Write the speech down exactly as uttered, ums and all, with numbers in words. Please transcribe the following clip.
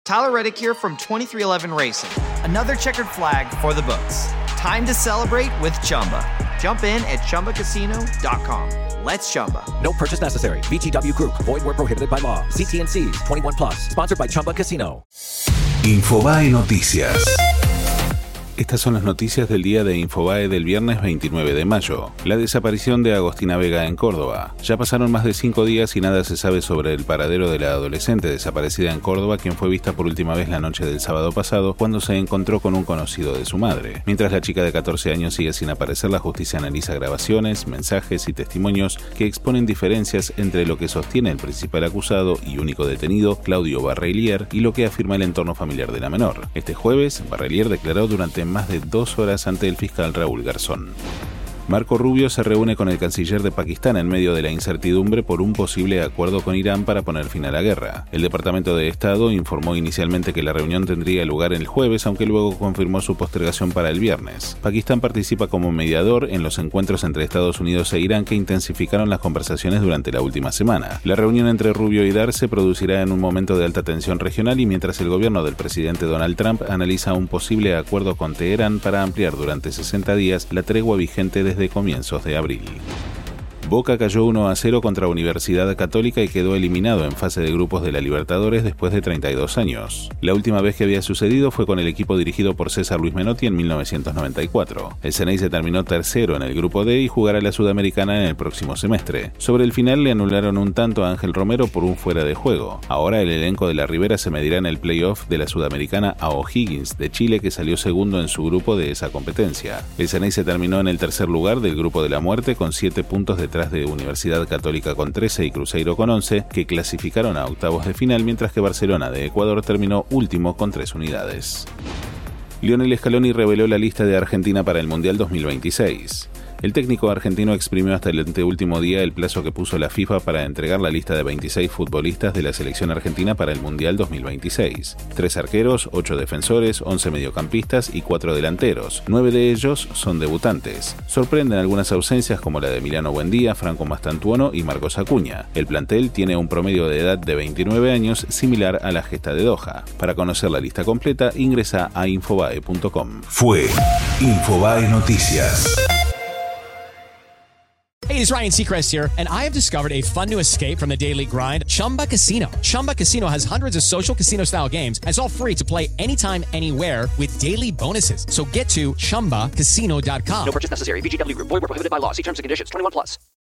Tyler Reddick here from twenty-three eleven Racing. Another checkered flag for the books. Time to celebrate with Chumba. Jump in at Chumba Casino dot com. Let's Chumba. No purchase necessary. V G W Group. Void where prohibited by law. C T and C's. twenty-one plus. Sponsored by Chumba Casino. Infobae Noticias. Estas son las noticias del día de Infobae del viernes veintinueve de mayo. La desaparición de Agostina Vega en Córdoba. Ya pasaron más de cinco días y nada se sabe sobre el paradero de la adolescente desaparecida en Córdoba, quien fue vista por última vez la noche del sábado pasado cuando se encontró con un conocido de su madre. Mientras la chica de catorce años sigue sin aparecer, la justicia analiza grabaciones, mensajes y testimonios que exponen diferencias entre lo que sostiene el principal acusado y único detenido, Claudio Barrelier, y lo que afirma el entorno familiar de la menor. Este jueves, Barrelier declaró durante más de dos horas ante el fiscal Raúl Garzón. Marco Rubio se reúne con el canciller de Pakistán en medio de la incertidumbre por un posible acuerdo con Irán para poner fin a la guerra. El Departamento de Estado informó inicialmente que la reunión tendría lugar el jueves, aunque luego confirmó su postergación para el viernes. Pakistán participa como mediador en los encuentros entre Estados Unidos e Irán que intensificaron las conversaciones durante la última semana. La reunión entre Rubio y Dar se producirá en un momento de alta tensión regional y mientras el gobierno del presidente Donald Trump analiza un posible acuerdo con Teherán para ampliar durante sesenta días la tregua vigente desde de comienzos de abril. Boca cayó uno a cero contra Universidad Católica y quedó eliminado en fase de grupos de la Libertadores después de treinta y dos años. La última vez que había sucedido fue con el equipo dirigido por César Luis Menotti en mil novecientos noventa y cuatro. El Ceneice terminó tercero en el grupo D y jugará la Sudamericana en el próximo semestre. Sobre el final le anularon un tanto a Ángel Romero por un fuera de juego. Ahora el elenco de la Ribera se medirá en el playoff de la Sudamericana a O'Higgins de Chile, que salió segundo en su grupo de esa competencia. El Ceneice terminó en el tercer lugar del grupo de la muerte con siete puntos detrás de Universidad Católica con trece y Cruzeiro con once, que clasificaron a octavos de final, mientras que Barcelona de Ecuador terminó último con tres unidades. Lionel Scaloni reveló la lista de Argentina para el Mundial dos mil veintiséis. El técnico argentino exprimió hasta el anteúltimo día el plazo que puso la FIFA para entregar la lista de veintiséis futbolistas de la selección argentina para el Mundial dos mil veintiséis. Tres arqueros, ocho defensores, once mediocampistas y cuatro delanteros. Nueve de ellos son debutantes. Sorprenden algunas ausencias como la de Emiliano Buendía, Franco Mastantuono y Marcos Acuña. El plantel tiene un promedio de edad de veintinueve años, similar a la gesta de Doha. Para conocer la lista completa, ingresa a infobae punto com. Fue Infobae Noticias. Hey, it's Ryan Seacrest here, and I have discovered a fun new escape from the daily grind, Chumba Casino. Chumba Casino has hundreds of social casino-style games, and it's all free to play anytime, anywhere with daily bonuses. So get to Chumba Casino dot com. No purchase necessary. V G W Group. Void where prohibited by law. See terms and conditions. twenty-one plus.